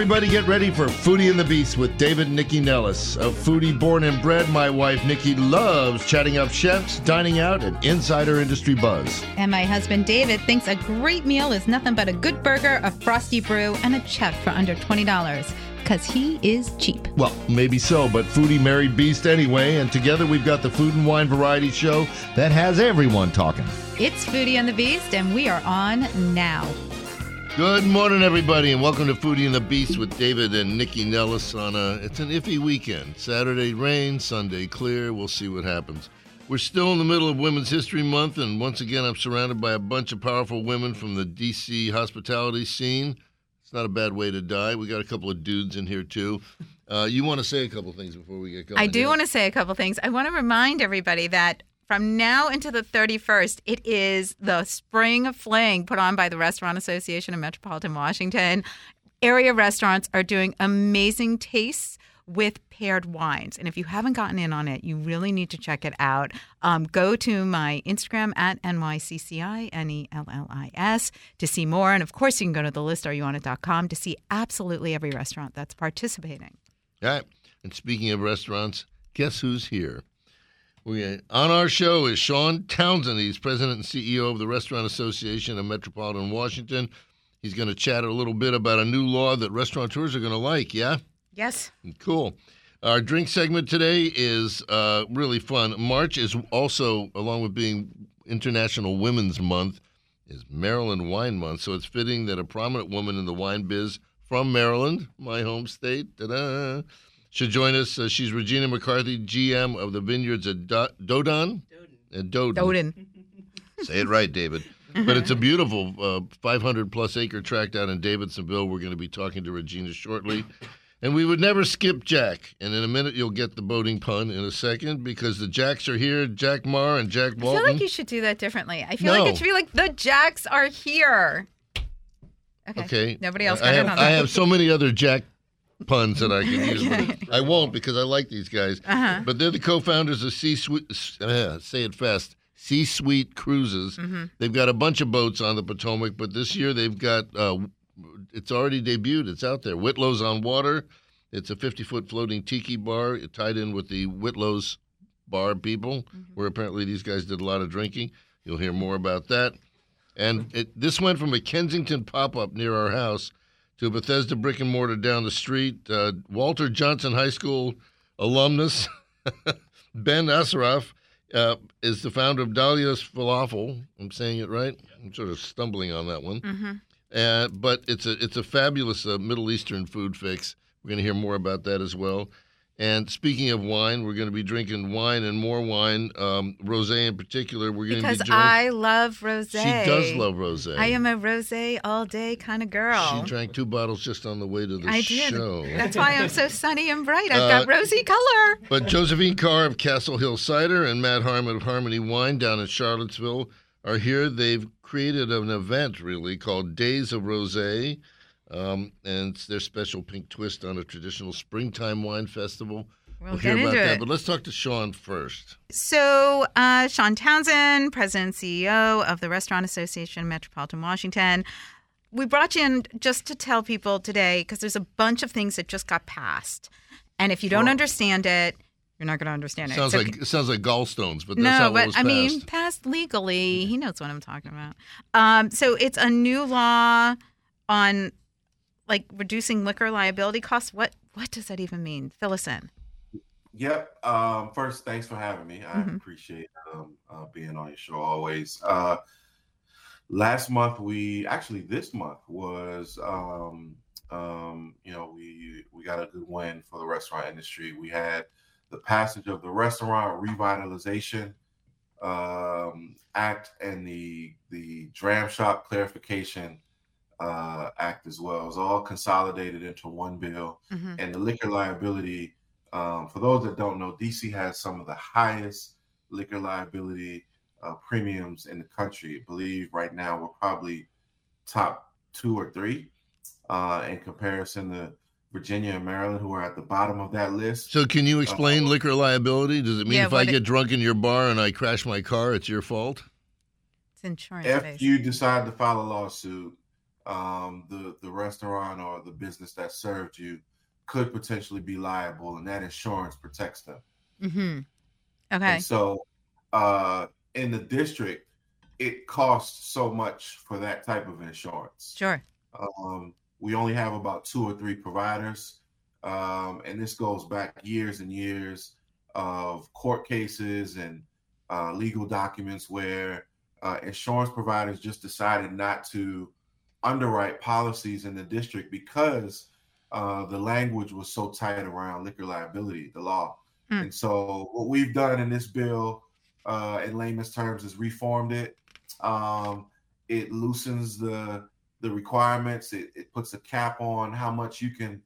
everybody, get ready for Foodie and the Beast with David and Nikki Nellis. A foodie born and bred, my wife Nikki loves chatting up chefs, dining out, and insider industry buzz. And my husband David thinks a great meal is nothing but a good burger, a frosty brew, and a check for under $20. Because he is cheap. Well, maybe so, but foodie married beast anyway, and together we've got the food and wine variety show that has everyone talking. It's Foodie and the Beast, and we are on now. Good morning, everybody, and welcome to Foodie and the Beast with David and Nikki Nellis on it's an iffy weekend. Saturday rain, Sunday clear. We'll see what happens. We're still in the middle of Women's History Month, and once again, I'm surrounded by a bunch of powerful women from the D.C. hospitality scene. It's not a bad way to die. We got a couple of dudes in here, too. You want to say a couple things before we get going? I do want to say a couple things. I want to remind everybody that from now until the 31st, it is the Spring Fling put on by the Restaurant Association of Metropolitan Washington. Area restaurants are doing amazing tastes with paired wines. And if you haven't gotten in on it, you really need to check it out. Go to my Instagram at NYCCINELLIS to see more. And of course, you can go to thelistareyouonit.com to see absolutely every restaurant that's participating. All right. And speaking of restaurants, guess who's here? On our show is Sean Townsend. He's president and CEO of the Restaurant Association of Metropolitan Washington. He's going to chat a little bit about a new law that restaurateurs are going to like, yeah? Yes. Cool. Our drink segment today is really fun. March is also, along with being International Women's Month, is Maryland Wine Month. So it's fitting that a prominent woman in the wine biz from Maryland, my home state, should join us. She's Regina McCarthy, GM of the vineyards at Dodon. Dodon. Say it right, David. But it's a beautiful 500-plus acre tract out in Davidsonville. We're going to be talking to Regina shortly. And we would never skip Jack. And in a minute, you'll get the boating pun in a second because the Jacks are here, Jack Marr and Jack Walton. I feel like you should do that differently. I feel like it should be like, the Jacks are here. Okay. Nobody else got it on that. I have so many other Jack puns that I can use. But I won't because I like these guys. But they're the co-founders of C-Suite Cruises. Mm-hmm. They've got a bunch of boats on the Potomac, but this year they've got, it's already debuted. It's out there. Whitlow's on Water. It's a 50-foot floating tiki bar tied in with the Whitlow's bar people, where apparently these guys did a lot of drinking. You'll hear more about that. And this went from a Kensington pop-up near our house to a Bethesda brick and mortar down the street. Walter Johnson High School alumnus Ben Asraf is the founder of Dahlia's Falafel. I'm saying it right? I'm sort of stumbling on that one. Mm-hmm. But it's a fabulous Middle Eastern food fix. We're going to hear more about that as well. And speaking of wine, we're going to be drinking wine and more wine, rosé in particular. We're going to be because I love rosé. She does love rosé. I am a rosé all day kind of girl. She drank 2 bottles just on the way to the show. That's why I'm so sunny and bright. I've got rosy color. But Josephine Carr of Castle Hill Cider and Matt Harmon of Harmony Wine down in Charlottesville are here. They've created an event, really, called Days of Rosé. And it's their special pink twist on a traditional springtime wine festival. We'll hear about that, but let's talk to Sean first. So, Sean Townsend, President and CEO of the Restaurant Association of Metropolitan Washington. We brought you in just to tell people today, because there's a bunch of things that just got passed. And if you don't understand it, you're not going to understand it. It sounds like gallstones, but that's not what was passed. I mean, passed legally. He knows what I'm talking about. So it's a new law on reducing liquor liability costs. What does that even mean? Fill us in. Yep. First, thanks for having me. I appreciate being on your show always. This month was, we got a good win for the restaurant industry. We had the passage of the Restaurant Revitalization Act and the Dram Shop Clarification Act as well. It was all consolidated into one bill. And the liquor liability, for those that don't know, DC has some of the highest liquor liability premiums in the country. I believe right now we're probably top 2 or 3 in comparison to Virginia and Maryland, who are at the bottom of that list. So can you explain liquor liability? Does it mean if I get drunk in your bar and I crash my car, it's your fault? It's insurance. If you decide to file a lawsuit, the restaurant or the business that served you could potentially be liable, and that insurance protects them. Mm-hmm. Okay. And so in the district, it costs so much for that type of insurance. Sure. We only have about 2 or 3 providers, and this goes back years and years of court cases and legal documents where insurance providers just decided not to underwrite policies in the district because the language was so tight around liquor liability, the law. And so what we've done in this bill, in layman's terms, is reformed it. It loosens the requirements. It puts a cap on how much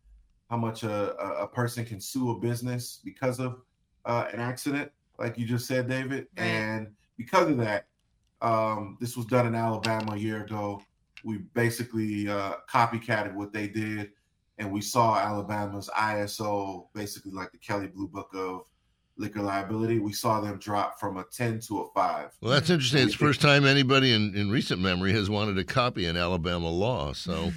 a person can sue a business because of an accident, like you just said, David. Right. And because of that, this was done in Alabama a year ago. We basically copycatted what they did, and we saw Alabama's ISO, basically like the Kelley Blue Book of liquor liability. We saw them drop from a 10 to a 5. Well, that's interesting. It's the first time anybody in recent memory has wanted to copy an Alabama law. So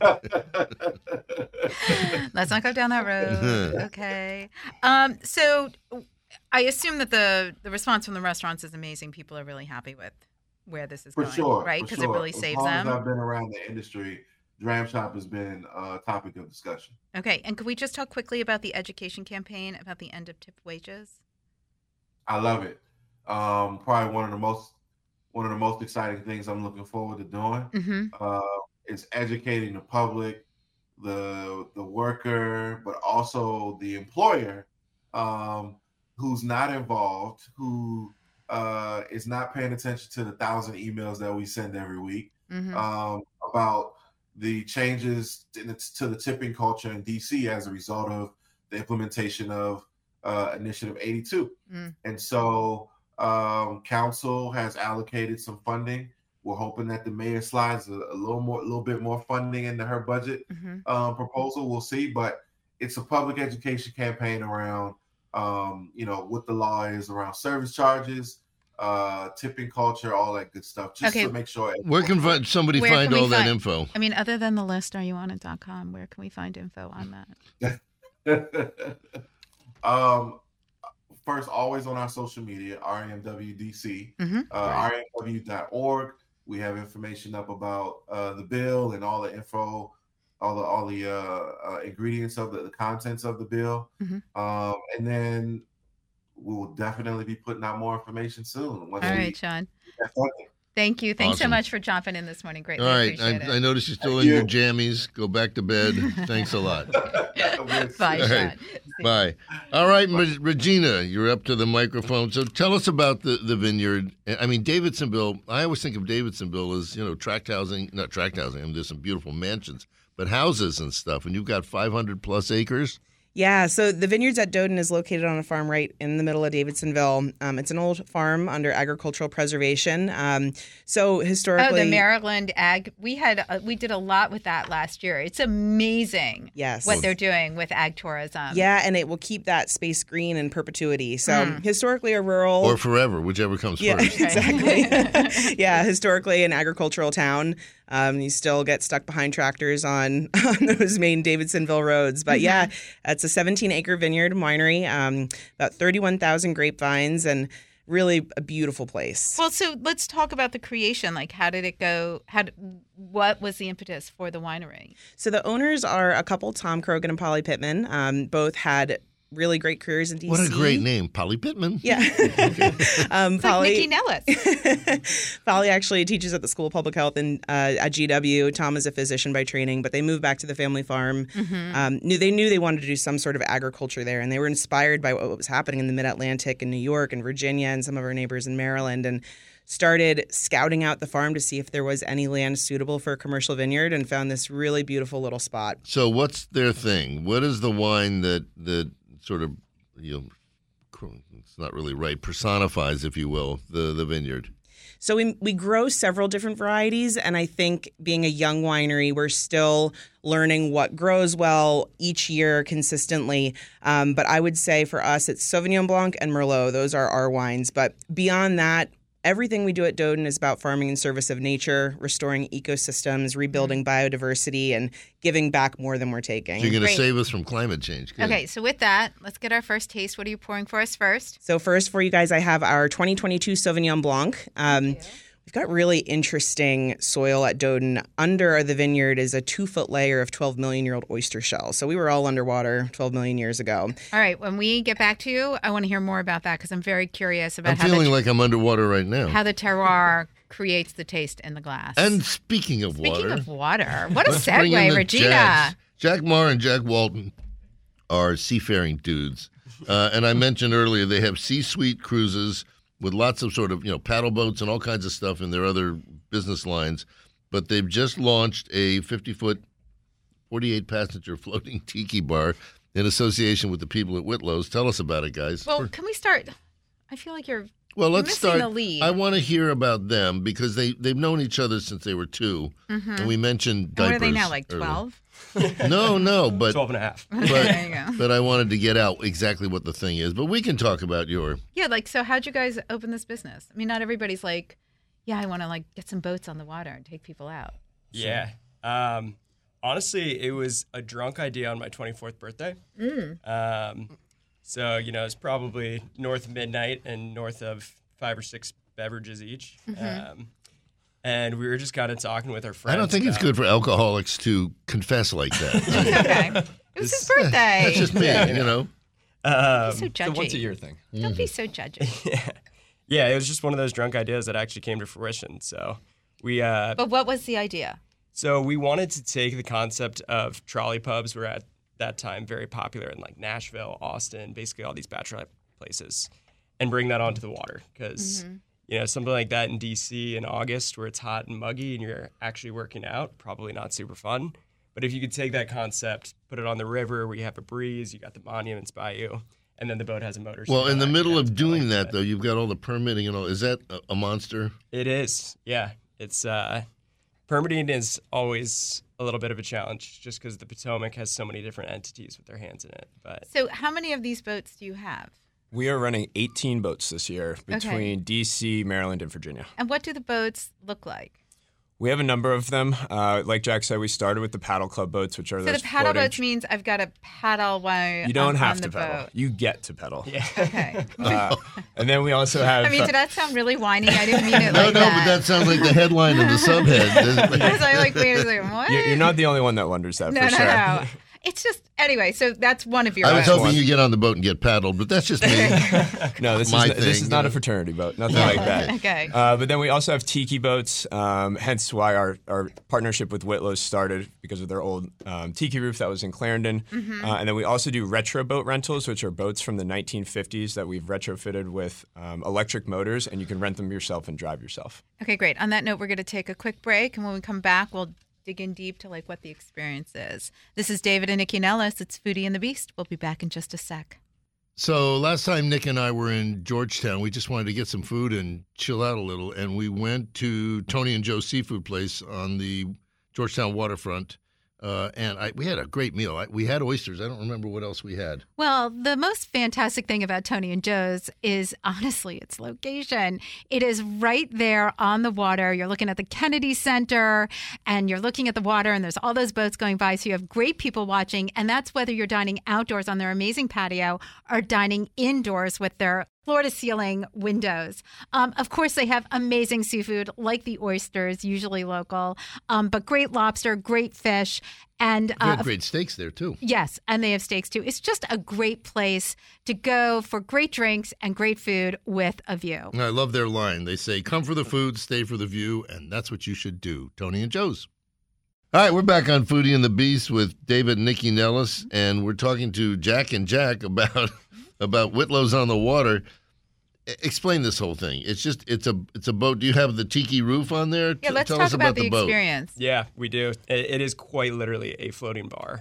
let's not go down that road. Okay. So I assume that the response from the restaurants is amazing. People are really happy with where this is going, sure, right? Because it really saves them. As I've been around the industry, Dram Shop has been a topic of discussion. Okay, and could we just talk quickly about the education campaign about the end of tip wages? I love it. Probably one of the most exciting things I'm looking forward to doing is educating the public, the worker, but also the employer who's not involved, who is not paying attention to the 1,000 emails that we send every week about the changes to the tipping culture in DC as a result of the implementation of Initiative 82. And so council has allocated some funding. We're hoping that the mayor slides a little bit more funding into her budget proposal. We'll see, but it's a public education campaign around what the law is around service charges, tipping culture, all that good stuff, just to make sure. Where can somebody find all that info? I mean, other than the list, areyouonit.com, where can we find info on that? First, always on our social media, RMWDC, RMW.org. We have information up about the bill and all the info, all the ingredients of the contents of the bill. And then we will definitely be putting out more information soon. All right, Sean. Thank you. Thanks so much for jumping in this morning. Greatly appreciate it. I noticed you're still in your jammies. Go back to bed. Thanks a lot. Bye, Sean. Bye. All right, Regina, you're up to the microphone. So tell us about the vineyard. I mean, Davidsonville, I always think of Davidsonville as, tract housing. Not tract housing. I mean, there's some beautiful mansions, but houses and stuff. And you've got 500 plus acres. Yeah, so the Vineyards at Doden is located on a farm right in the middle of Davidsonville. It's an old farm under agricultural preservation. So historically, the Maryland Ag, we did a lot with that last year. It's amazing. Yes, what they're doing with ag tourism. Yeah, and it will keep that space green in perpetuity. So historically, a rural or forever, whichever comes first. Exactly. Yeah, historically an agricultural town. You still get stuck behind tractors on those main Davidsonville roads. But yeah, it's a 17-acre vineyard winery, about 31,000 grapevines, and really a beautiful place. Well, so let's talk about the creation. Like, how did it go? What was the impetus for the winery? So the owners are a couple, Tom Krogan and Polly Pittman. Both had really great careers in D.C. What a great name, Polly Pittman. Yeah. It's Polly, like Nikki Nellis. Polly actually teaches at the School of Public Health at GW. Tom is a physician by training, but they moved back to the family farm. They knew they wanted to do some sort of agriculture there, and they were inspired by what was happening in the Mid-Atlantic and New York and Virginia and some of our neighbors in Maryland, and started scouting out the farm to see if there was any land suitable for a commercial vineyard, and found this really beautiful little spot. So what's their thing? What is the wine that sort of, it's not really right, personifies, if you will, the vineyard? So we grow several different varieties, and I think being a young winery, we're still learning what grows well each year consistently. But I would say for us, it's Sauvignon Blanc and Merlot. Those are our wines. But beyond that, everything we do at Doden is about farming in service of nature, restoring ecosystems, rebuilding biodiversity, and giving back more than we're taking. So you're going to Great. save us from climate change. Good. Okay, so with that, let's get our first taste. What are you pouring for us first? So first for you guys, I have our 2022 Sauvignon Blanc. We've got really interesting soil at Doden. Under the vineyard is a 2-foot layer of 12 million-year-old oyster shells. So we were all underwater 12 million years ago. All right, when we get back to you, I want to hear more about that because I'm very curious about I'm feeling like I'm underwater right now. how the terroir creates the taste in the glass. And speaking of Speaking water, of water, what a let's bring in segue, the Regina. Jacks. Jack Marr and Jack Walton are seafaring dudes. And I mentioned earlier they have C-suite cruises with lots of sort of, paddle boats and all kinds of stuff in their other business lines. But they've just launched a 50-foot, 48-passenger floating tiki bar in association with the people at Whitlow's. Tell us about it, guys. Well, can we start? I feel like you're Well, let's missing start. the lead. I want to hear about them because they've known each other since they were 2. And we mentioned And diapers. what are they now, like earlier. 12? No, but 12 and a half. There you go. but I wanted to get out exactly what the thing is. But we can talk about your. Yeah, so how'd you guys open this business? I mean, not everybody's like, yeah, I want to get some boats on the water and take people out. Yeah. Honestly, it was a drunk idea on my 24th birthday. So, it's probably north of midnight and north of 5 or 6 beverages each. And we were just kind of talking with our friends. I don't think it's good for alcoholics to confess like that. Okay. It was his birthday. That's just me, Don't be so judgy. It's a once-a-year thing. Don't be so judgy. Yeah, it was just one of those drunk ideas that actually came to fruition. So we But what was the idea? So we wanted to take the concept of trolley pubs were at that time very popular in Nashville, Austin, basically all these bachelorette places, and bring that onto the water because something like that in DC in August where it's hot and muggy and you're actually working out, probably not super fun. But if you could take that concept, put it on the river where you have a breeze, you got the monuments by you, and then the boat has a motor. Well, in the middle of doing that, though, you've got all the permitting and all. Is that a monster? It is, yeah. It's permitting is always a little bit of a challenge just because the Potomac has so many different entities with their hands in it. But So how many of these boats do you have? We are running 18 boats this year between D.C., Maryland, and Virginia. And what do the boats look like? We have a number of them. Like Jack said, we started with the paddle club boats, which are So those the paddle floating- boats means I've got to paddle while You don't I'm have on to the pedal. boat. You get to pedal. yeah. Okay. And then we also have. I mean, did that sound really whiny? I didn't mean it No, like no, but that sounds like the headline of the subhead. I was like, wait a second, what? You're not the only one that wonders that, no, for no, sure. no. It's just, anyway, so that's one of your I was boats. hoping you get on the boat and get paddled, but that's just me. No, this My is this thing, is not you a know. fraternity boat. Nothing like that. Okay. But then we also have tiki boats, hence why our partnership with Whitlow's started because of their old tiki roof that was in Clarendon. And then we also do retro boat rentals, which are boats from the 1950s that we've retrofitted with electric motors, and you can rent them yourself and drive yourself. Okay, great. On that note, we're going to take a quick break, and when we come back, we'll dig in deep to what the experience is. This is David and Nikki Nellis. It's Foodie and the Beast. We'll be back in just a sec. So last time Nick and I were in Georgetown, we just wanted to get some food and chill out a little, and we went to Tony and Joe's seafood place on the Georgetown waterfront, and we had a great meal. We had oysters. I don't remember what else we had. Well, the most fantastic thing about Tony and Joe's is honestly its location. It is right there on the water. You're looking at the Kennedy Center and you're looking at the water and there's all those boats going by. So you have great people watching. And that's whether you're dining outdoors on their amazing patio or dining indoors with their floor-to-ceiling windows. Of course, they have amazing seafood like the oysters, usually local, but great lobster, great fish. And They had great steaks there, too. yes, and they have steaks too. It's just a great place to go for great drinks and great food with a view. And I love their line. They say, come for the food, stay for the view, and that's what you should do. Tony and Joe's. All right, we're back on Foodie and the Beast with David and Nikki Nellis, and we're talking to Jack and Jack about Whitlow's on the water. Explain this whole thing. It's a boat. Do you have the tiki roof on there? Yeah, let's Tell talk us about the boat. experience. Yeah, we do. It is quite literally a floating bar.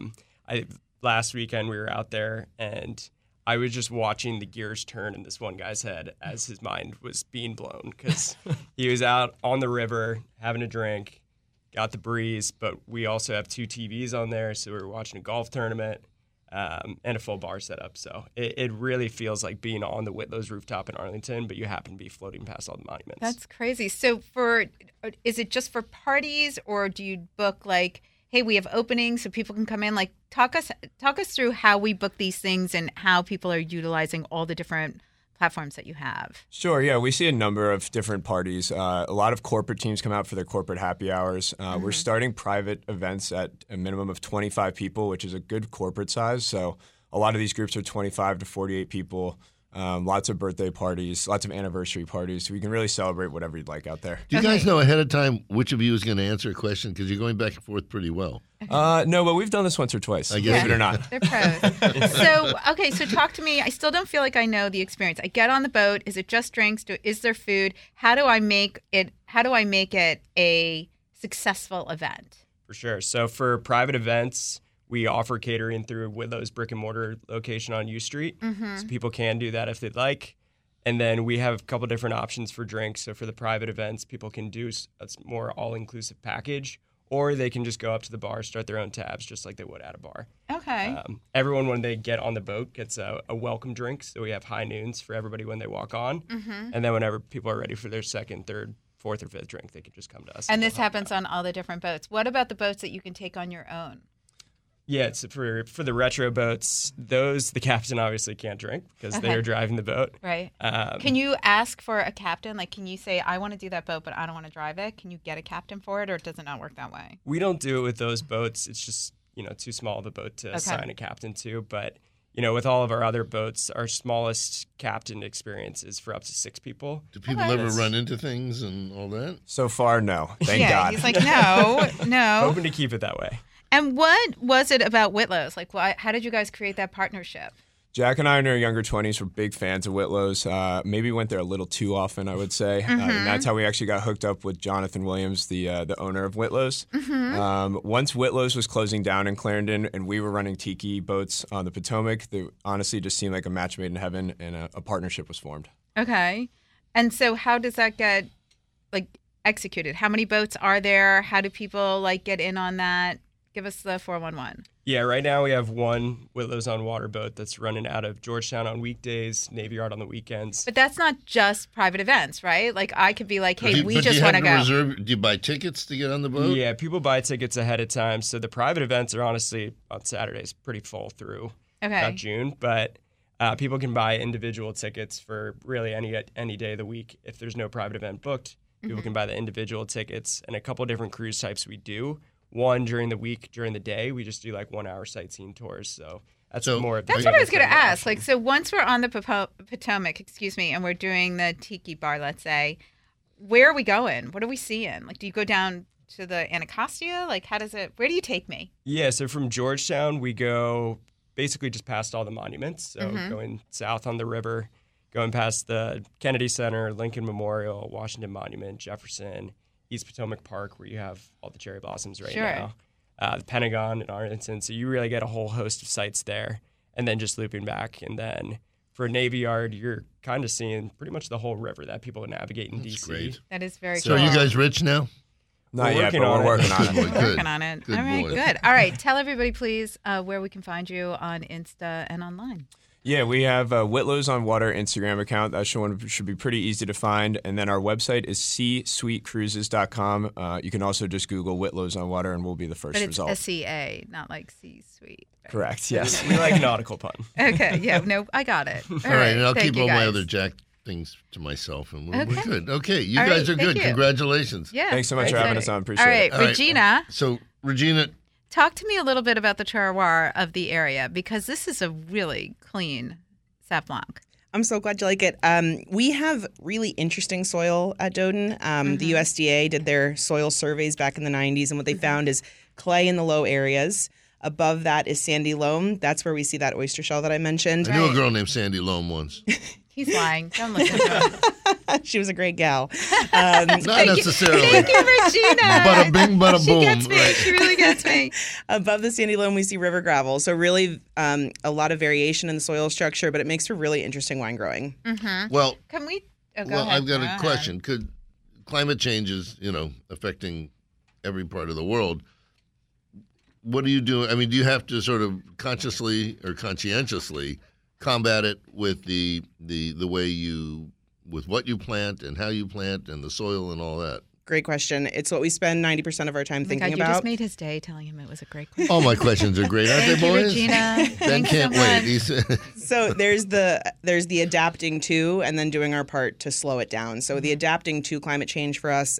Last weekend we were out there and I was just watching the gears turn in this one guy's head as his mind was being blown because he was out on the river having a drink, got the breeze, but we also have 2 TVs on there, so we were watching a golf tournament. and a full bar setup. So it really feels like being on the Whitlow's rooftop in Arlington, but you happen to be floating past all the monuments. That's crazy. So is it just for parties, or do you book like, hey, we have openings so people can come in? Like, talk us through how we book these things and how people are utilizing all the different platforms that you have. Sure, yeah. We see a number of different parties. A lot of corporate teams come out for their corporate happy hours. We're starting private events at a minimum of 25 people, which is a good corporate size. So a lot of these groups are 25 to 48 people. Lots of birthday parties, lots of anniversary parties. So we can really celebrate whatever you'd like out there. Do you guys know ahead of time which of you is going to answer a question? Because you're going back and forth pretty well. No, but we've done this once or twice. I guess Believe it or not. They're pros. So talk to me. I still don't feel like I know the experience. I get on the boat. Is it just drinks? Is there food? How do I make it a successful event? For sure. So for private events, we offer catering through Whitlow's brick and mortar location on U Street. So people can do that if they'd like. And then we have a couple different options for drinks. So for the private events, people can do a more all-inclusive package, or they can just go up to the bar, start their own tabs, just like they would at a bar. Okay. Everyone, when they get on the boat, gets a welcome drink. So we have high noons for everybody when they walk on. And then whenever people are ready for their second, third, fourth, or fifth drink, they can just come to us. And this happens on all the different boats. What about the boats that you can take on your own? Yeah, it's for the retro boats. Those, the captain obviously can't drink because they're driving the boat. Right. Can you ask for a captain? Like, can you say, I want to do that boat, but I don't want to drive it? Can you get a captain for it, or does it not work that way? We don't do it with those boats. It's just, too small of a boat to assign a captain to. But, with all of our other boats, our smallest captain experience is for up to 6 people. Do people ever run into things and all that? So far, no. Thank God. He's like, no. Hoping to keep it that way. And what was it about Whitlow's? Like, how did you guys create that partnership? Jack and I in our younger 20s were big fans of Whitlow's. Maybe went there a little too often, I would say. And that's how we actually got hooked up with Jonathan Williams, the owner of Whitlow's. Once Whitlow's was closing down in Clarendon and we were running tiki boats on the Potomac, they honestly just seemed like a match made in heaven, and a partnership was formed. Okay. And so how does that get, executed? How many boats are there? How do people, get in on that? Give us the 411. Yeah, right now we have one Whitlow's on water boat that's running out of Georgetown on weekdays, Navy Yard on the weekends. But that's not just private events, right? Like, I could be like, hey, we just want to go. Do you buy tickets to get on the boat? Yeah, people buy tickets ahead of time. So the private events are honestly on Saturdays pretty full through about June. But people can buy individual tickets for really any day of the week. If there's no private event booked, people can buy the individual tickets. And a couple of different cruise types we do. One during the week, during the day, we just do 1 hour sightseeing tours. So that's more. That's what I was going to ask. So once we're on the Potomac, and we're doing the tiki bar, let's say, where are we going? What are we seeing? Do you go down to the Anacostia? How does it? Where do you take me? Yeah. So from Georgetown, we go basically just past all the monuments. So going south on the river, going past the Kennedy Center, Lincoln Memorial, Washington Monument, Jefferson, East Potomac Park, where you have all the cherry blossoms now, the Pentagon in Arlington. So you really get a whole host of sites there, and then just looping back. And then for Navy Yard, you're kind of seeing pretty much the whole river that people navigate in D.C. Great. That is very So cool. are you guys rich now? Not yet, but we're working on it. We're working on it. Good All right, boy. good. All right, tell everybody, please, where we can find you on Insta and online. Yeah, we have a Whitlow's on Water Instagram account. That should be pretty easy to find. And then our website is csweetcruises.com. You can also just Google Whitlow's on Water, and we'll be the first But it's result. S-E-A, not like C-Sweet. Right? Correct, yes. We like nautical pun. Okay, yeah, no, I got it. All right, and I'll thank keep you all my guys. other Jack things to myself, and we're Okay. good. Okay, you All right, guys are thank good. you. Congratulations. Yeah, Thanks so much for having us on. Appreciate All right, it. All right. Regina, So, Regina, talk to me a little bit about the terroir of the area, because this is a really clean Sauv Blanc. I'm so glad you like it. We have really interesting soil at Doden. The USDA did their soil surveys back in the 90s, and what they found is clay in the low areas. Above that is sandy loam. That's where we see that oyster shell that I mentioned. I knew a girl named Sandy Loam once. He's lying. Don't listen to him. She was a great gal. Not necessarily. Thank you, Regina. Bada bing, bada She boom. gets me. Right. She really gets me. Above the sandy loam, we see river gravel. So really a lot of variation in the soil structure, but it makes for really interesting wine growing. Well, Can we? Oh, go well, ahead. I've got Go a ahead. question. Could climate change is, affecting every part of the world. what do you do? I mean, do you have to sort of consciously or conscientiously combat it with the way with what you plant and how you plant and the soil and all that? Great question. It's what we spend 90% of our time thinking God, you about. just made his day telling him it was a great question. All my questions are great, aren't they, Thank you, boys? Regina. Ben Thanks can't so wait. much. He's- So there's the adapting to, and then doing our part to slow it down. So the adapting to climate change for us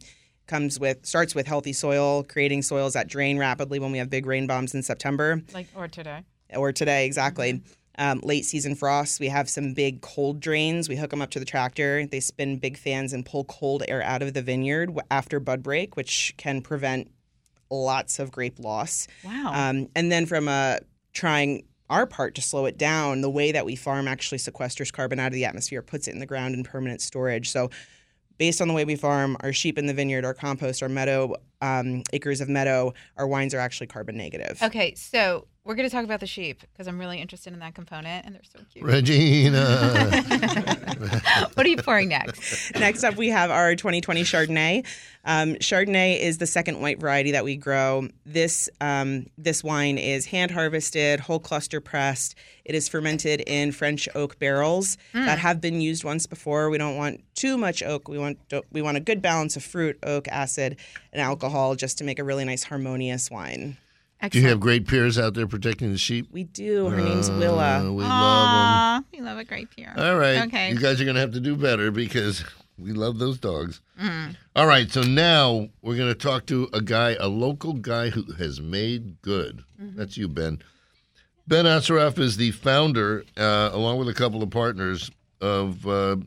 starts with healthy soil, creating soils that drain rapidly when we have big rain bombs in September. Or today. Or today, exactly. Late season frosts, we have some big cold drains. We hook them up to the tractor. They spin big fans and pull cold air out of the vineyard after bud break, which can prevent lots of grape loss. Wow. And then from trying our part to slow it down, the way that we farm actually sequesters carbon out of the atmosphere, puts it in the ground in permanent storage. So based on the way we farm, our sheep in the vineyard, our compost, our meadow, acres of meadow, our wines are actually carbon negative. Okay, so we're going to talk about the sheep because I'm really interested in that component, and they're so cute. Regina. What are you pouring next? Next up, we have our 2020 Chardonnay. Chardonnay is the second white variety that we grow. This wine is hand harvested, whole cluster pressed. It is fermented in French oak barrels that have been used once before. We don't want too much oak. We want a good balance of fruit, oak, acid, and alcohol just to make a really nice harmonious wine. Do you have great peers out there protecting the sheep? We do. Her name's Willa. We love Aw, we love a great peer. them. All right. Okay. You guys are going to have to do better because we love those dogs. All right. So now we're going to talk to a local guy who has made good. That's you, Ben. Ben Asaraf is the founder, along with a couple of partners, of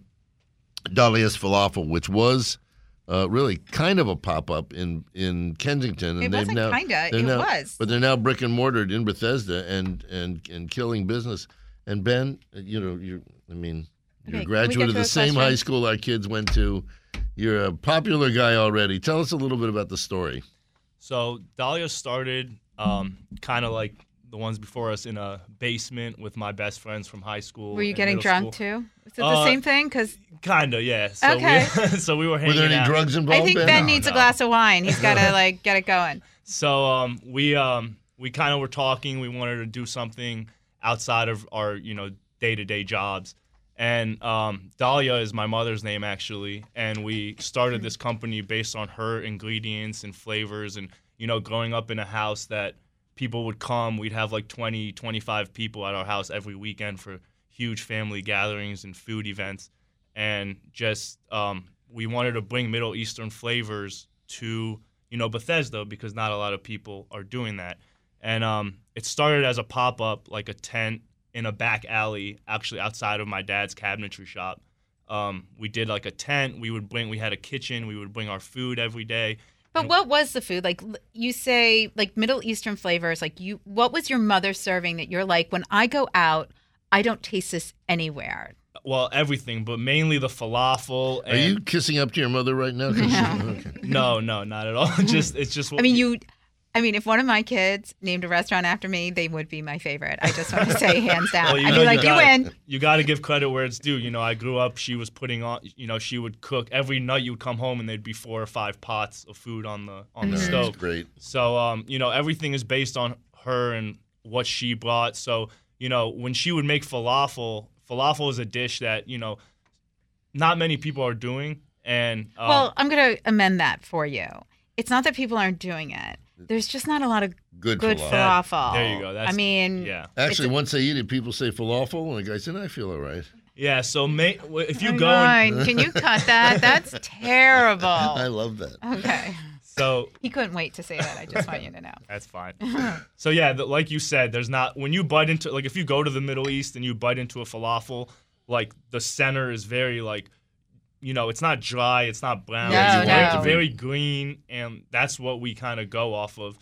Dahlia's Falafel, which was really kind of a pop-up in Kensington. And It wasn't kinda, it was. But they're now brick and mortared in Bethesda and killing business. And Ben, you're a Okay, can we graduate get of to the a same question? high school our kids went to. You're a popular guy already. Tell us a little bit about the story. So Dahlia started kind of like the ones before us in a basement with my best friends from high school. Were you and getting middle drunk school. too? Is it the same thing? Because Kinda, yeah. So Okay. so we were Were hanging there any out. drugs involved? I think Ben needs a glass of wine. He's got to get it going. So we kind of were talking. We wanted to do something outside of our day-to-day jobs. And Dahlia is my mother's name, actually. And we started this company based on her ingredients and flavors. And, growing up in a house that people would come, we'd have like 20, 25 people at our house every weekend for huge family gatherings and food events. And just we wanted to bring Middle Eastern flavors to, Bethesda because not a lot of people are doing that. And it started as a pop-up, like a tent in a back alley, actually outside of my dad's cabinetry shop. We did like a tent. We had a kitchen. We would bring our food every day. But what was the food? Like you say, like Middle Eastern flavors, what was your mother serving that you're like, when I go out, I don't taste this anywhere? Well, everything, but mainly the falafel. Are you kissing up to your mother right now? Okay. No, not at all. It's just what if one of my kids named a restaurant after me, they would be my favorite. I just want to say hands down. Well, I'd be like, you win. You got to give credit where it's due. I grew up, she was putting on, she would cook. Every night you would come home and there'd be 4 or 5 pots of food on the stove. That's great. So, everything is based on her and what she brought. So, when she would make falafel is a dish that, not many people are doing. And well, I'm going to amend that for you. It's not that people aren't doing it. There's just not a lot of Good falafel. There you go. Yeah. Actually, once they eat it, people say falafel, and the guy said, I feel all right. Yeah, so if you go... Can you cut that? That's terrible. I love that. Okay. So he couldn't wait to say that. I just want you to know. That's fine. So yeah, like you said, there's not, when you bite into, like if you go to the Middle East and you bite into a falafel, like the center is very like, it's not dry, it's not brown. It's very green, and that's what we kind of go off of.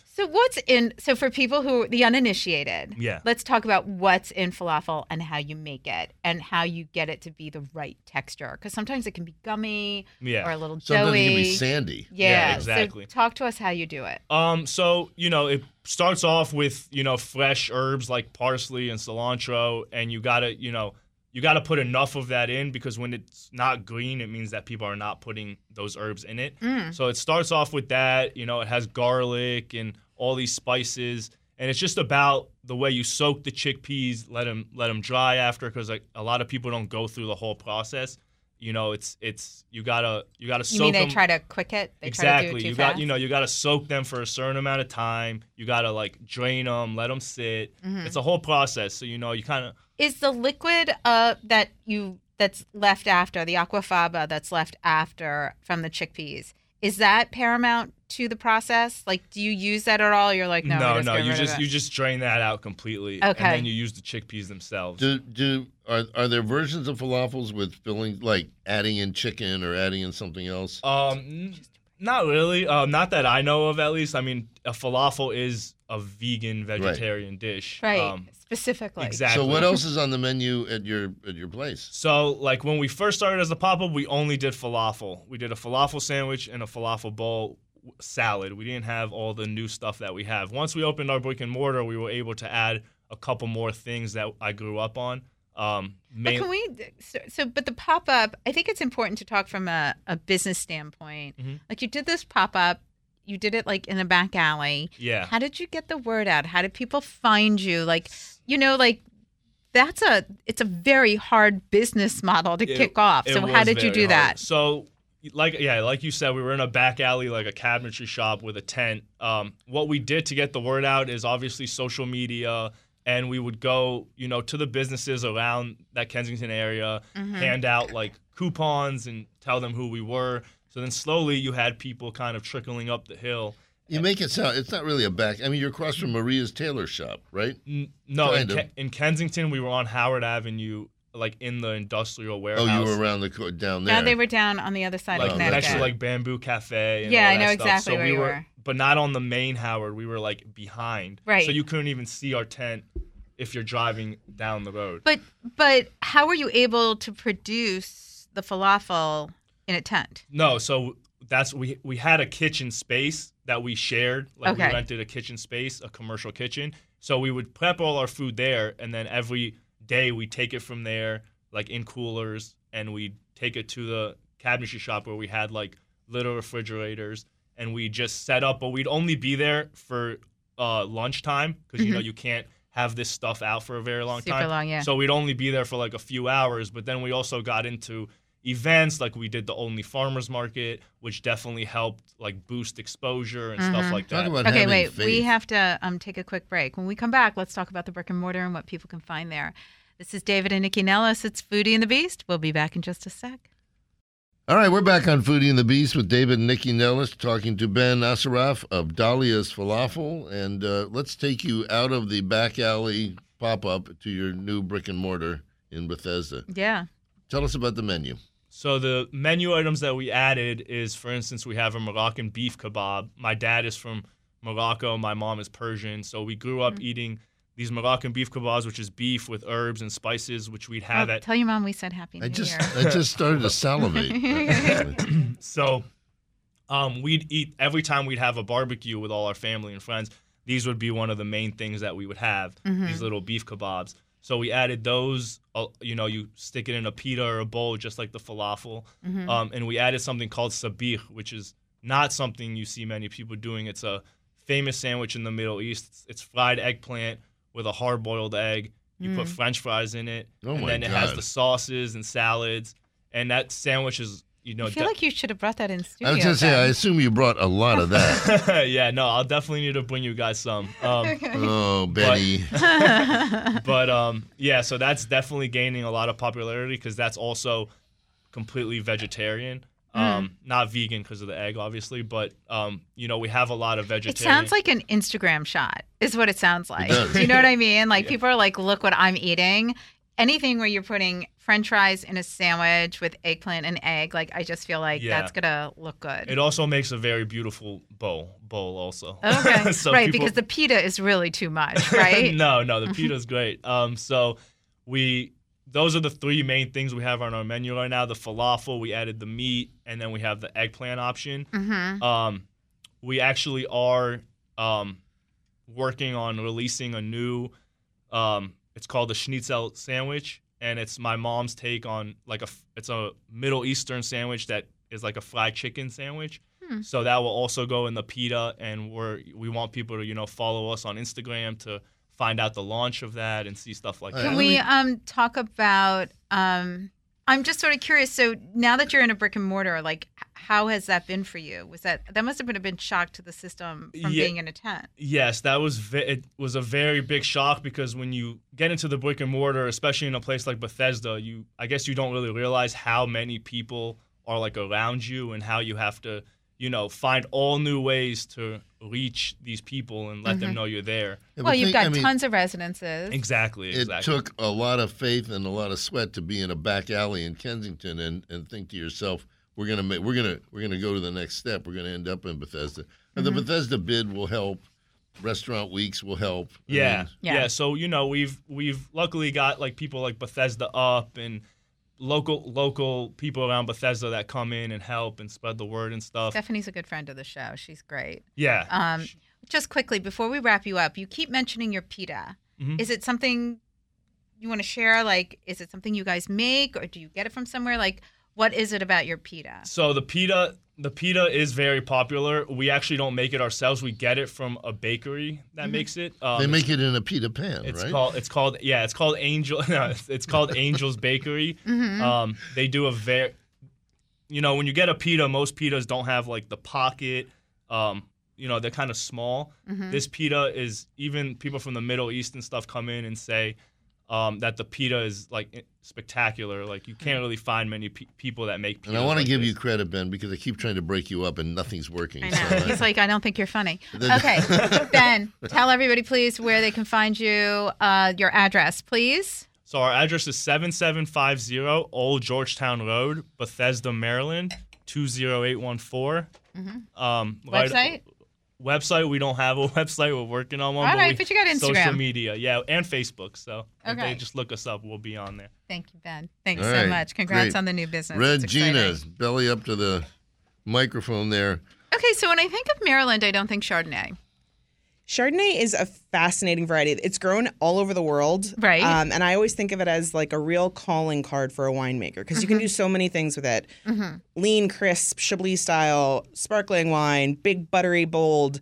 So for people who, the uninitiated, yeah, let's talk about what's in falafel and how you make it and how you get it to be the right texture. Because sometimes it can be gummy or a little doughy. Sometimes it can be sandy. Yeah, exactly. So talk to us how you do it. So, it starts off with, fresh herbs like parsley and cilantro, and you got to put enough of that in because when it's not green, it means that people are not putting those herbs in it. So it starts off with that. It has garlic and all these spices. And it's just about the way you soak the chickpeas, let them dry after, because like a lot of people don't go through the whole process. You know, it's you gotta soak You mean they them. try to quick it? They Exactly. Try to do it too You fast? got you gotta soak them for a certain amount of time. You gotta like drain them, let them sit. It's a whole process. So you kind of. Is the liquid that's left after the aquafaba that's left after from the chickpeas, is that paramount to the process? Like, do you use that at all? You're like, no, No. get rid of it. You just drain that out completely. Okay. And then you use the chickpeas themselves. Are there versions of falafels with filling, like adding in chicken or adding in something else? Not really. Not that I know of, at least. I mean, a falafel is a vegan vegetarian dish. Right. Specifically. Exactly. So what else is on the menu at your place? So, like, when we first started as a pop-up, we only did falafel. We did a falafel sandwich and a falafel bowl salad. We didn't have all the new stuff that we have. Once we opened our brick and mortar, we were able to add a couple more things that I grew up on. But can we? But the pop-up, I think it's important to talk from a business standpoint. Like, you did this pop-up. You did it like in a back alley. Yeah. How did you get the word out? How did people find you? Like, like it's a very hard business model to kick off. So how did you do that? So like you said, we were in a back alley, like a cabinetry shop with a tent. What we did to get the word out is obviously social media, and we would go, to the businesses around that Kensington area, hand out like coupons and tell them who we were. So then slowly you had people kind of trickling up the hill. You make it sound, it's not really a back. I mean, you're across from Maria's tailor shop, right? No, in Kensington, we were on Howard Avenue, like in the industrial warehouse. Oh, you were around down there. No, they were down on the other side of Connecticut. Next to like Bamboo Cafe. And yeah, all I know that exactly stuff. So where you were. But not on the main Howard. We were like behind. Right. So you couldn't even see our tent if you're driving down the road. But how were you able to produce the falafel in a tent? No, so we had a kitchen space that we shared. Like, we rented a kitchen space, a commercial kitchen. So we would prep all our food there, and then every day we take it from there, like in coolers, and we take it to the cabinetry shop where we had like little refrigerators, and we just set up. But we'd only be there for lunchtime because you can't have this stuff out for a very long time. Super long, yeah. So we'd only be there for like a few hours. But then we also got into events, like we did the Only Farmers Market, which definitely helped like boost exposure and stuff like that. Talk about Okay, having wait. faith. We have to take a quick break. When we come back, let's talk about the brick and mortar and what people can find there. This is David and Nikki Nellis. It's Foodie and the Beast. We'll be back in just a sec. All right, we're back on Foodie and the Beast with David and Nikki Nellis, talking to Ben Asaraf of Dahlia's Falafel. And let's take you out of the back alley pop-up to your new brick and mortar in Bethesda. Yeah. Tell us about the menu. So the menu items that we added is, for instance, we have a Moroccan beef kebab. My dad is from Morocco. My mom is Persian. So we grew up eating these Moroccan beef kebabs, which is beef with herbs and spices, which we'd have at. Tell your mom we said Happy New Year. I just started to salivate. So we'd eat every time we'd have a barbecue with all our family and friends. These would be one of the main things that we would have, these little beef kebabs. So we added those, you stick it in a pita or a bowl, just like the falafel. And we added something called sabich, which is not something you see many people doing. It's a famous sandwich in the Middle East. It's fried eggplant with a hard-boiled egg. You put French fries in it, and then it has the sauces and salads. And that sandwich is, I feel like you should have brought that in studio. I was going to say, I assume you brought a lot of that. Yeah, no, I'll definitely need to bring you guys some. Oh, Betty. But yeah, so that's definitely gaining a lot of popularity because that's also completely vegetarian. Not vegan because of the egg, obviously, but we have a lot of vegetarian. It sounds like an Instagram shot, is what it sounds like. It does. Do you know what I mean? Like, people are like, look what I'm eating. Anything where you're putting French fries in a sandwich with eggplant and egg, like, I just feel like that's gonna look good. It also makes a very beautiful bowl also. Okay, So right, because the pita is really too much, right? No, the pita's great. So those are the three main things we have on our menu right now. The falafel, we added the meat, and then we have the eggplant option. We actually are working on releasing a new, it's called the schnitzel sandwich, and it's my mom's take on it's a Middle Eastern sandwich that is like a fried chicken sandwich. So that will also go in the PETA, and we want people to follow us on Instagram to find out the launch of that and see stuff like that. Can we talk about? I'm just sort of curious. So now that you're in a brick and mortar, like, how has that been for you? That must have been shock to the system from being in a tent? Yes, it was a very big shock, because when you get into the brick and mortar, especially in a place like Bethesda, I guess you don't really realize how many people are like around you, and how you have to find all new ways to reach these people and let them know you're there. Yeah, well, you've got tons of residences. Exactly. It took a lot of faith and a lot of sweat to be in a back alley in Kensington and think to yourself, we're gonna go to the next step. We're gonna end up in Bethesda. And the Bethesda bid will help. Restaurant Weeks will help. Yeah. So we've luckily got like people like Bethesda Up and local people around Bethesda that come in and help and spread the word and stuff. Stephanie's a good friend of the show. She's great. Yeah. Just quickly, before we wrap you up, you keep mentioning your PETA. Mm-hmm. Is it something you want to share? Like, is it something you guys make, or do you get it from somewhere? Like, what is it about your PETA? So the PETA is very popular. We actually don't make it ourselves. We get it from a bakery that makes it. They make it in a pita pan, right? It's called Angel. No, it's called Angel's Bakery. They do a very, when you get a pita, most pitas don't have like the pocket. They're kind of small. This pita is, even people from the Middle East and stuff come in and say that the pita is like spectacular. Like, you can't really find many people that make pita. And I want to give you credit, Ben, because I keep trying to break you up and nothing's working. I know. He's like, I don't think you're funny. Okay, Ben, tell everybody, please, where they can find you, your address, please. So our address is 7750 Old Georgetown Road, Bethesda, Maryland, 20814. Website, we don't have a website. We're working on one. All right, but you got Instagram. Social media, yeah, and Facebook. So if they just look us up, we'll be on there. Thank you, Ben. Thanks so much. Congrats on the new business. Regina, belly up to the microphone there. Okay, so when I think of Maryland, I don't think Chardonnay. Chardonnay is a fascinating variety. It's grown all over the world. Right. And I always think of it as like a real calling card for a winemaker, because you can do so many things with it. Lean, crisp, Chablis style, sparkling wine, big, buttery, bold.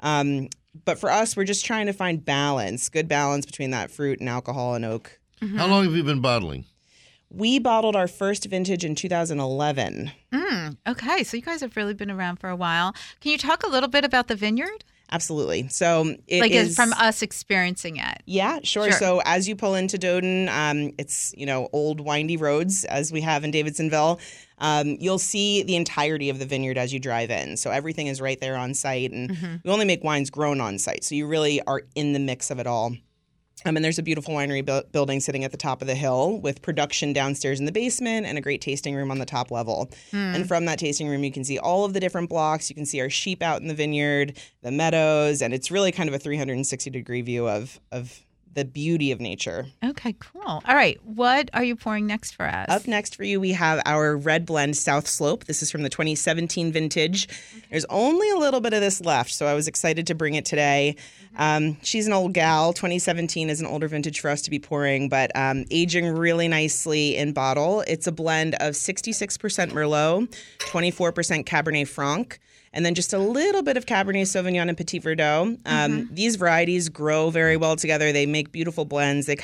But for us, we're just trying to find good balance between that fruit and alcohol and oak. How long have you been bottling? We bottled our first vintage in 2011. Okay, so you guys have really been around for a while. Can you talk a little bit about the vineyard? Absolutely. So it is from us experiencing it. Yeah, sure. So as you pull into Doden, it's old windy roads as we have in Davidsonville. You'll see the entirety of the vineyard as you drive in. So everything is right there on site, and we only make wines grown on site. So you really are in the mix of it all. And there's a beautiful winery building sitting at the top of the hill with production downstairs in the basement and a great tasting room on the top level. And from that tasting room, you can see all of the different blocks. You can see our sheep out in the vineyard, the meadows, and it's really kind of a 360-degree view of the beauty of nature. Okay, cool. All right, what are you pouring next for us? Up next for you, we have our red blend South Slope. This is from the 2017 vintage. Okay. There's only a little bit of this left, so I was excited to bring it today. She's an old gal. 2017 is an older vintage for us to be pouring, but aging really nicely in bottle. It's a blend of 66% Merlot, 24% Cabernet Franc, and then just a little bit of Cabernet Sauvignon and Petit Verdot. These varieties grow very well together. They make beautiful blends. They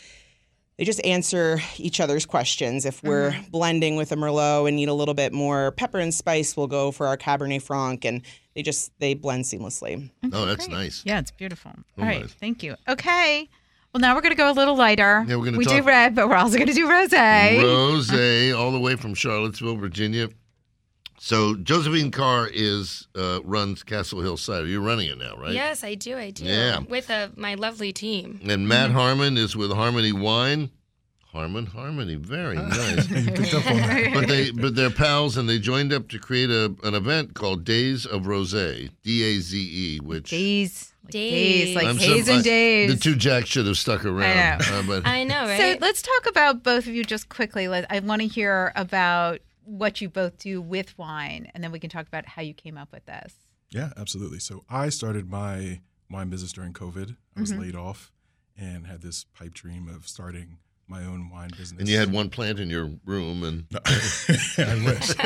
just answer each other's questions. If we're blending with a Merlot and need a little bit more pepper and spice, we'll go for our Cabernet Franc, and they blend seamlessly. Okay, that's nice. Yeah, it's beautiful. All right, thank you. Okay. Well, now we're going to go a little lighter. Yeah, we do red, but we're also going to do rosé. Rosé, all the way from Charlottesville, Virginia. So Josephine Carr runs Castle Hill Cider. You're running it now, right? Yes, I do. Yeah. With my lovely team. And Matt Harmon is with Harmony Wine. Harmony, very nice. But they're pals, and they joined up to create an event called Days of Rosé, DAZE, which Days, like I'm Haze and Days. The two Jacks should have stuck around. I know, right? So let's talk about both of you just quickly. I want to hear about what you both do with wine, and then we can talk about how you came up with this. Yeah, absolutely. So I started my wine business during COVID. I was laid off and had this pipe dream of starting my own wine business. And you had one plant in your room, and I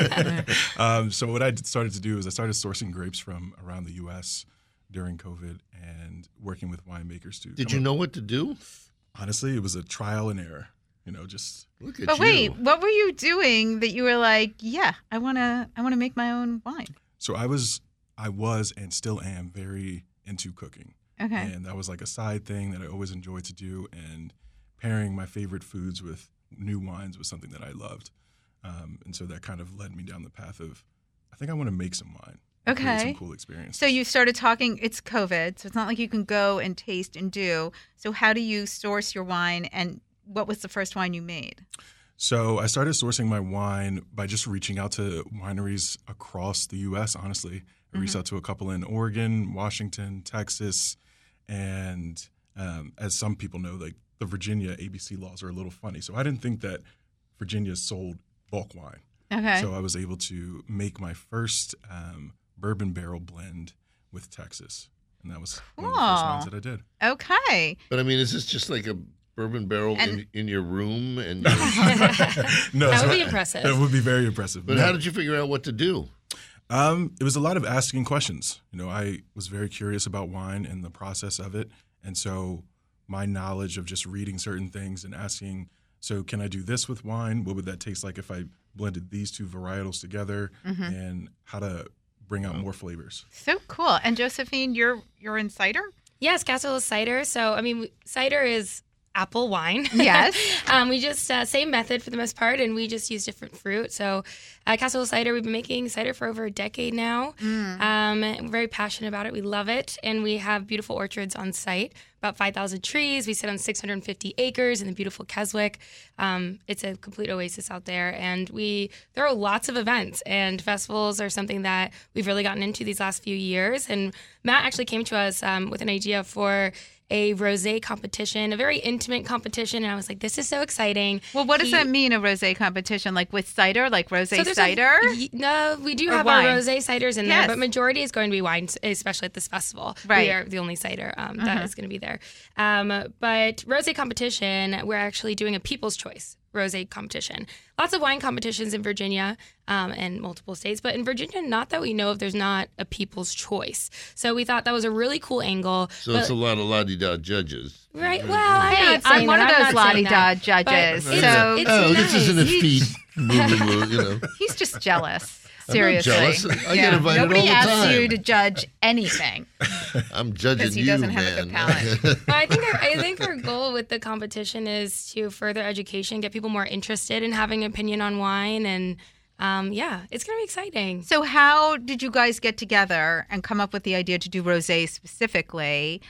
wish. So what I started to do is I started sourcing grapes from around the U.S. during COVID and working with winemakers to. Did you know what to do? Honestly, it was a trial and error. Just look at But you. wait, what were you doing that you were like, yeah, I wanna make my own wine? So I was and still am very into cooking. Okay. And that was like a side thing that I always enjoyed to do. And pairing my favorite foods with new wines was something that I loved. And so that kind of led me down the path of, I think I want to make some wine. Okay. Create some cool experience. So you started talking, it's COVID, so it's not like you can go and taste and do. So how do you source your wine, and what was the first wine you made? So I started sourcing my wine by just reaching out to wineries across the U.S., honestly. I reached out to a couple in Oregon, Washington, Texas, and as some people know, like the Virginia ABC laws are a little funny. So I didn't think that Virginia sold bulk wine. Okay. So I was able to make my first bourbon barrel blend with Texas. And that was one of the first wines that I did. Okay. But I mean, is this just like a bourbon barrel in your room? And No, that would be impressive. That would be very impressive. But how did you figure out what to do? It was a lot of asking questions. I was very curious about wine and the process of it. And so my knowledge of just reading certain things and asking, so can I do this with wine? What would that taste like if I blended these two varietals together? And how to bring out more flavors. So cool. And Josephine, you're in cider? Yes, Castle Hill Cider. So, cider is apple wine. Yes. We just, same method for the most part, and we just use different fruit. So Castle Hill Cider, we've been making cider for over a decade now. We're very passionate about it. We love it. And we have beautiful orchards on site, about 5,000 trees. We sit on 650 acres in the beautiful Keswick. It's a complete oasis out there. And there are lots of events, and festivals are something that we've really gotten into these last few years. And Matt actually came to us with an idea for a rosé competition, a very intimate competition, and I was like, "This is so exciting." Well, what does that mean, a rosé competition? Like with cider, like rosé cider? No, we do Or have wine? our rosé ciders in Yes. there, but majority is going to be wine, especially at this festival. Right. We are the only cider that is going to be there. But rosé competition, we're actually doing a People's Choice rosé competition. Lots of wine competitions in Virginia and multiple states, but in Virginia, not that we know of, there's not a People's Choice. So we thought that was a really cool angle. So it's a lot of la-di-da judges. Right. Well, I'm I'm one of those la-di-da But judges. it's- So it's this isn't a nice. feat movie, he's just jealous. I'm not Seriously. jealous. I get invited Nobody all the asks time. you to judge anything. I'm judging Because he you, doesn't man. have a good palate. Well, I think our goal with the competition is to further education, get people more interested in having an opinion on wine, and it's going to be exciting. So how did you guys get together and come up with the idea to do rosé specifically?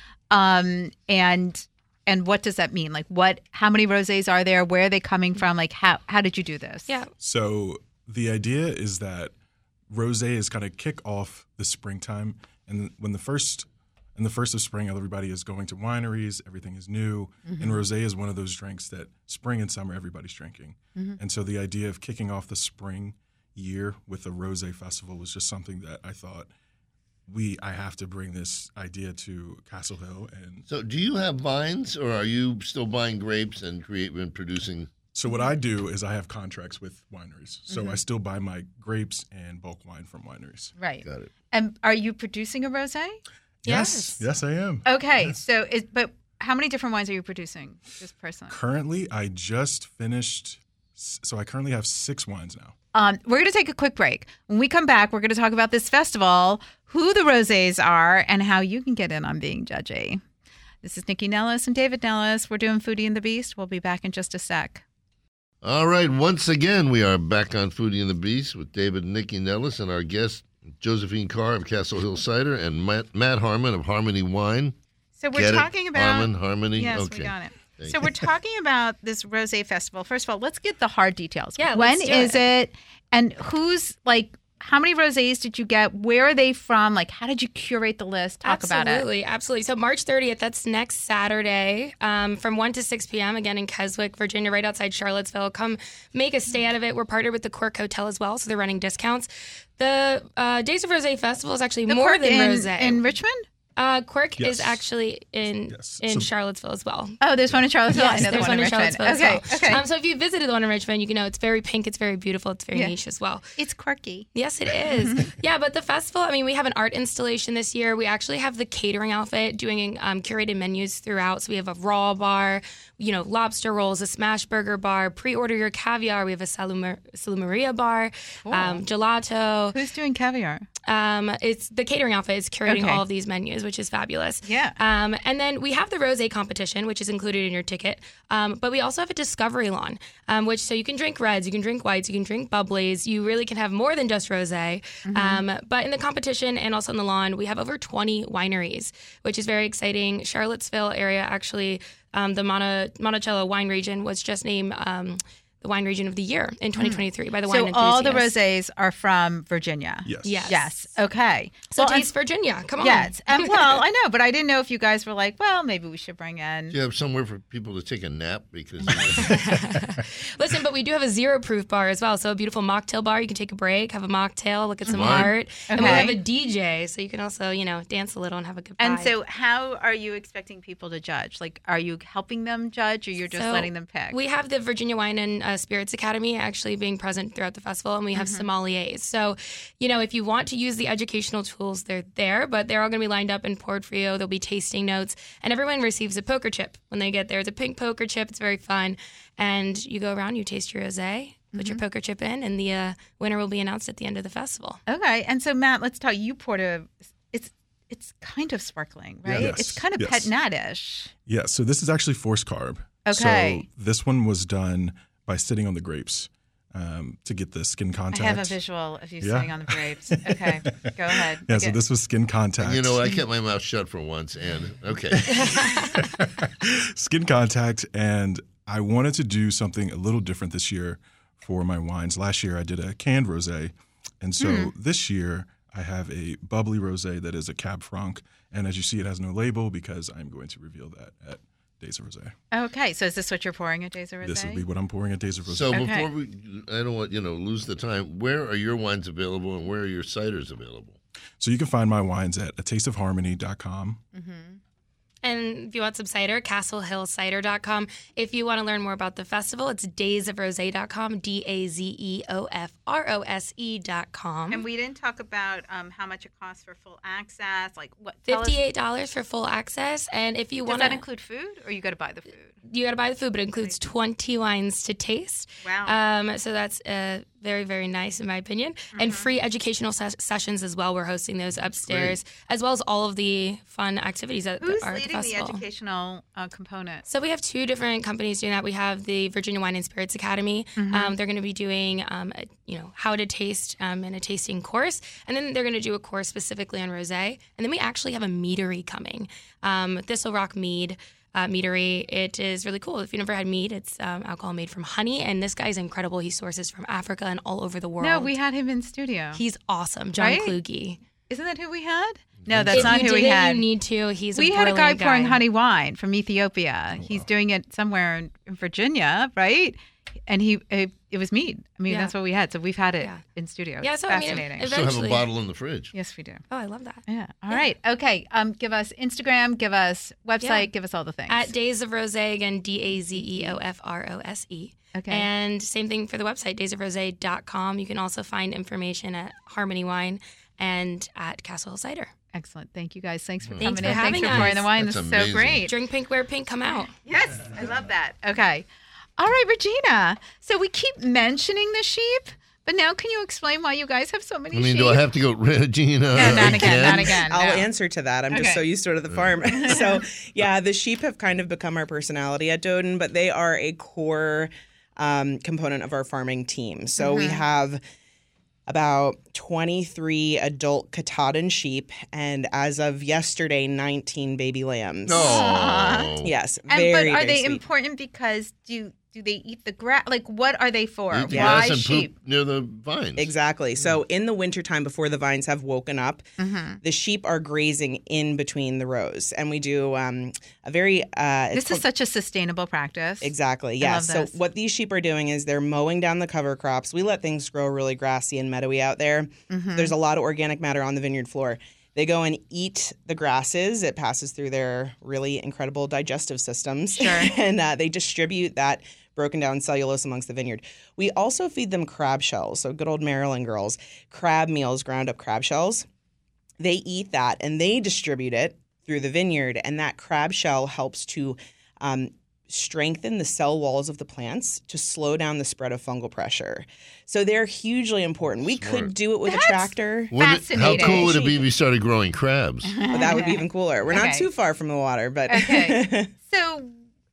And what does that mean? Like how many rosés are there? Where are they coming from? Like how did you do this? Yeah. So the idea is that rosé is kind of kick off the springtime, and when the first of spring, everybody is going to wineries, everything is new, and rosé is one of those drinks that spring and summer everybody's drinking. And so the idea of kicking off the spring year with a rosé festival was just something that I thought I have to bring this idea to Castle Hill. And So do you have vines, or are you still buying grapes and producing? so what I do is I have contracts with wineries. So I still buy my grapes and bulk wine from wineries. Right. Got it. And are you producing a rosé? Yes. Yes, I am. Okay. So but how many different wines are you producing just personally? Currently, I just finished, so I currently have 6 wines now. We're going to take a quick break. When we come back, we're going to talk about this festival, who the rosés are, and how you can get in on being judgy. This is Nikki Nellis and David Nellis. We're doing Foodie and the Beast. We'll be back in just a sec. All right. Once again, we are back on Foodie and the Beast with David and Nikki Nellis and our guest, Josephine Carr of Castle Hill Cider and Matt Harmon of Harmony Wine. So we're talking about Harmony. Yes, Okay. we got it. Thank So we're talking about this rosé festival. First of all, let's get the hard details. Yeah, when let's do is it. it? And how many rosés did you get? Where are they from? Like, how did you curate the list? Talk about it. Absolutely. So March 30th, that's next Saturday, from 1 to 6 p.m., again in Keswick, Virginia, right outside Charlottesville. Come make a stay out of it. We're partnered with the Quirk Hotel as well, so they're running discounts. The Days of Rosé Festival is actually The more Court than in, rosé. in Richmond? Quirk Yes. is actually in Yes. in So- Charlottesville as well. Oh, there's one in Charlottesville. Yes, I know the there's one in Richmond. Charlottesville as well. Okay. So if you visited the one in Richmond, you can know it's very pink, it's very beautiful, it's very Yeah. niche as well. It's quirky. Yes, it is. Yeah, but the festival, I mean, we have an art installation this year. We actually have the catering outfit doing curated menus throughout. So we have a raw bar, lobster rolls, a smash burger bar, pre-order your caviar. We have a Salumeria bar, gelato. Who's doing caviar? It's the catering outfit is curating Okay. all of these menus, which is fabulous. Yeah. And then we have the rosé competition, which is included in your ticket. But we also have a discovery lawn, so you can drink reds, you can drink whites, you can drink bubblies. You really can have more than just rosé. But in the competition and also on the lawn, we have over 20 wineries, which is very exciting. Charlottesville area, actually, the Monticello wine region was just named the wine region of the year in 2023 by the Wine So Enthusiast. all the rosés are from Virginia. Yes. Yes. Okay. So Well, taste Virginia. Come on. Yes. Well, I know, but I didn't know if you guys were like, well, maybe we should bring in. Do you have somewhere for people to take a nap? Because Listen, but we do have a zero proof bar as well. So a beautiful mocktail bar. You can take a break, have a mocktail, look at some Smart. art. And we Okay. have a DJ, so you can also, dance a little and have a good And vibe. so, how are you expecting people to judge? Like, are you helping them judge, or you're just So letting them pick? We have the Virginia Wine and Spirits Academy actually being present throughout the festival, and we have sommeliers. So, if you want to use the educational tools, they're there, but they're all going to be lined up and poured for you. There'll be tasting notes, and everyone receives a poker chip when they get there. It's a pink poker chip. It's very fun. And you go around, you taste your rosé, put your poker chip in, and the winner will be announced at the end of the festival. Okay. And so, Matt, let's talk. You poured it's kind of sparkling, right? Yes. It's kind of Yes. pet natish. Yeah, so this is actually forced carb. Okay. So this one was done by sitting on the grapes to get the skin I contact. have a visual of you Yeah. sitting on the grapes. Okay, go ahead. Yeah, so Okay. this was skin contact. I kept my mouth shut for once, and okay. Skin contact, and I wanted to do something a little different this year for my wines. Last year I did a canned rosé, and so this year I have a bubbly rosé that is a Cab Franc, and as you see, it has no label because I'm going to reveal that at Days of Rosé. Okay, so is this what you're pouring at Days of Rosé? This will be what I'm pouring at Days of Rosé. So Okay. before I don't want lose the time. Where are your wines available, and where are your ciders available? So you can find my wines at atasteofharmony.com. And if you want some cider, castlehillcider.com. If you want to learn more about the festival, it's daysofrose.com, DAZEOFROSE.com. And we didn't talk about how much it costs for full access. Like what? tell us- $58 for full access. And if you Does want that to, include food, or you got to buy the food? you got to buy the food, but it includes 20 wines to taste. Wow. So that's very, very nice in my opinion. And free educational sessions as well. We're hosting those upstairs, as well as all of the fun activities that Who's are at the leading the festival. educational component? So we have two different companies doing that. We have the Virginia Wine and Spirits Academy. They're going to be doing, how to taste in a tasting course, and then they're going to do a course specifically on rosé. And then we actually have a meadery coming, Thistle Rock Mead. Meadery. It is really cool. If you never had mead, it's alcohol made from honey, and this guy's incredible. He sources from Africa and all over the world. No, we had him in studio. He's awesome, John Right? Kluge. Isn't that who we had? No, that's If not you who we didn't, had. You need to. He's We a had a guy brilliant pouring honey wine from Ethiopia. Oh, He's doing it somewhere in Virginia, right? And it was mead. I mean, Yeah. that's what we had. So we've had it Yeah. in studio. Yeah, It's so I mean, fascinating. Still have a Eventually. bottle in the fridge. Yes, we do. Oh, I love that. Yeah. All right. Okay. Give us Instagram. Give us website. Yeah. Give us all the things. At Days of Rose, again, DAZEOFROSE. Okay. And same thing for the website, daysofrose.com. You can also find information at Harmony Wine and at Castle Hill Cider. Excellent. Thank you guys. Thanks for Thanks coming for in. Thanks having for pouring us. the wine. That's This is so amazing. great. Drink pink, wear pink, come out. Yes, I love that. Okay. All right, Regina. So we keep mentioning the sheep, but now can you explain why you guys have so many sheep? do I have to go, Regina? No, not again. Not again. I'll no. answer to that. I'm just Okay. so used to it at the farm. So, yeah, the sheep have kind of become our personality at Doden, but they are a core component of our farming team. So we have about 23 adult Katahdin sheep, and as of yesterday, 19 baby lambs. No. Yes, And, very, but are very they sweet. important because do they eat the grass? Like, what are they for? Eat the Why grass and sheep? poop near the vines. Exactly. So in the wintertime, before the vines have woken up, the sheep are grazing in between the rows. And we do a very... This is such a sustainable practice. Exactly, I yes. love So this. what these sheep are doing is they're mowing down the cover crops. We let things grow really grassy and meadowy out there. There's a lot of organic matter on the vineyard floor. They go and eat the grasses. It passes through their really incredible digestive systems. Sure. And they distribute that broken down cellulose amongst the vineyard. We also feed them crab shells. So good old Maryland girls, crab meals, ground up crab shells. They eat that and they distribute it through the vineyard. And that crab shell helps to strengthen the cell walls of the plants to slow down the spread of fungal pressure. So they're hugely important. We could do it with a tractor. How fascinating. cool would it be if you started growing crabs? But that would be even cooler. We're not Okay. too far from the water, but Okay. So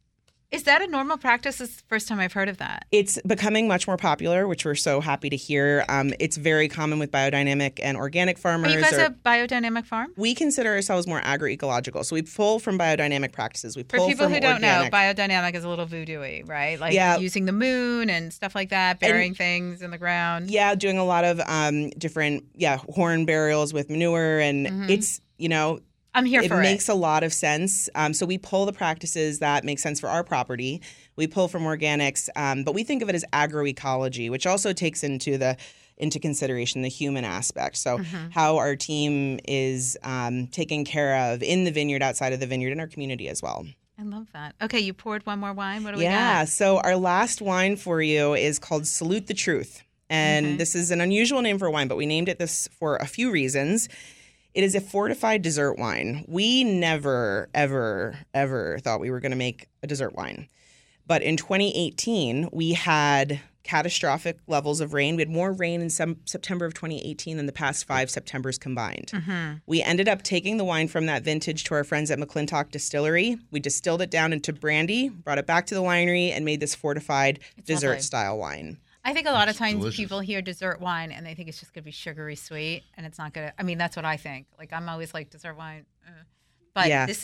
is that a normal practice? This is the first time I've heard of that. it's becoming much more popular, which we're so happy to hear. It's very common with biodynamic and organic Are farmers. you guys a biodynamic farm? We consider ourselves more agroecological. So we pull from biodynamic practices. We For pull people from who don't know, organic. biodynamic is a little voodoo-y, right? Like Yeah. using the moon and stuff like that, burying things in the ground. Yeah, doing a lot of different horn burials with manure, and Mm-hmm. it's I'm here it for makes a lot of sense. So we pull the practices that make sense for our property. We pull from organics, but we think of it as agroecology, which also takes into consideration the human aspect. So Mm-hmm. how our team is taken care of in the vineyard, outside of the vineyard, in our community as well. I love that. Okay, you poured one more wine. What do we Yeah. got? So our last wine for you is called Salute the Truth. And Okay. this is an unusual name for a wine, but we named it this for a few reasons. It is a fortified dessert wine. We never, ever, ever thought we were going to make a dessert wine. But in 2018, we had catastrophic levels of rain. We had more rain in September of 2018 than the past 5 Septembers combined. We ended up taking the wine from that vintage to our friends at McClintock Distillery. We distilled it down into brandy, brought it back to the winery, and made this fortified lovely. dessert-style wine. I think a lot of times delicious. people hear dessert wine and they think it's just going to be sugary sweet, and it's not going to. I mean, that's what I think. Like, I'm always like, dessert wine. But Yeah. this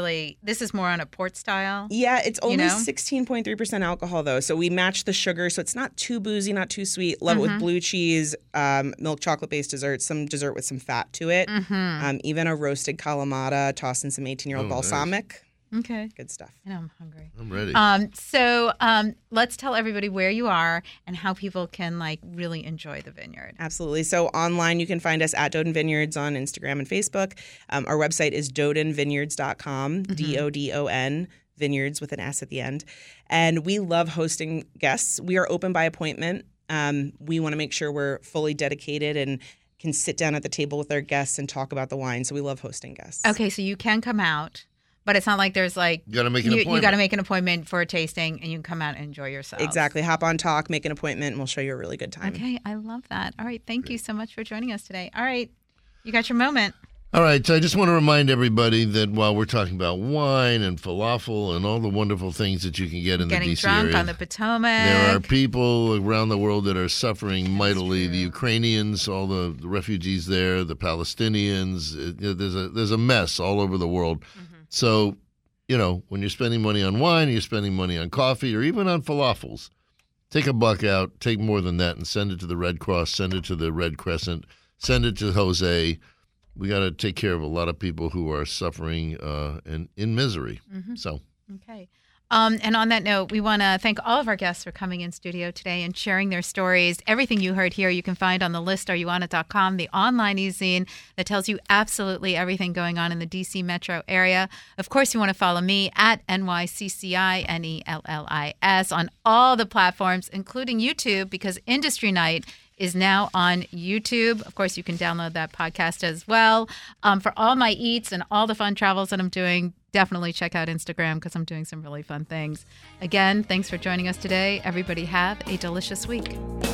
is more on a port style. Yeah, it's only know? 16.3% alcohol, though. So we match the sugar, so it's not too boozy, not too sweet. Love it with blue cheese, milk chocolate-based dessert, some dessert with some fat to it. Even a roasted Kalamata, tossed in some 18-year-old Oh, nice. balsamic. Okay. Good stuff. I know I'm hungry. I'm ready. So let's tell everybody where you are and how people can really enjoy the vineyard. Absolutely. So online, you can find us at Doden Vineyards on Instagram and Facebook. Our website is dodenvineyards.com, DODON, vineyards with an S at the end. And we love hosting guests. We are open by appointment. We want to make sure we're fully dedicated and can sit down at the table with our guests and talk about the wine. So we love hosting guests. Okay, so you can come out, but it's not like there's you got to make an appointment. You got to make an appointment for a tasting, and you can come out and enjoy yourself. Exactly. Hop on, talk, make an appointment, and we'll show you a really good time. Okay, I love that. All right, thank you so much for joining us today. All right, you got your moment. All right, so I just want to remind everybody that while we're talking about wine and falafel and all the wonderful things that you can get in Getting the DC drunk area, on the Potomac. there are people around the world that are suffering mightily. The Ukrainians, all the refugees there, the Palestinians. There's a mess all over the world. So, when you're spending money on wine, you're spending money on coffee, or even on falafels, take $1 out, take more than that, and send it to the Red Cross, send it to the Red Crescent, send it to Jose. We got to take care of a lot of people who are suffering and in misery. So. Okay. And on that note, we want to thank all of our guests for coming in studio today and sharing their stories. Everything you heard here, you can find on the list, areyouonit.com, the online e-zine that tells you absolutely everything going on in the D.C. metro area. Of course, you want to follow me at NYCCINELLIS on all the platforms, including YouTube, because Industry Night is now on YouTube. Of course, you can download that podcast as well. For all my eats and all the fun travels that I'm doing, definitely check out Instagram because I'm doing some really fun things. Again, thanks for joining us today. Everybody have a delicious week.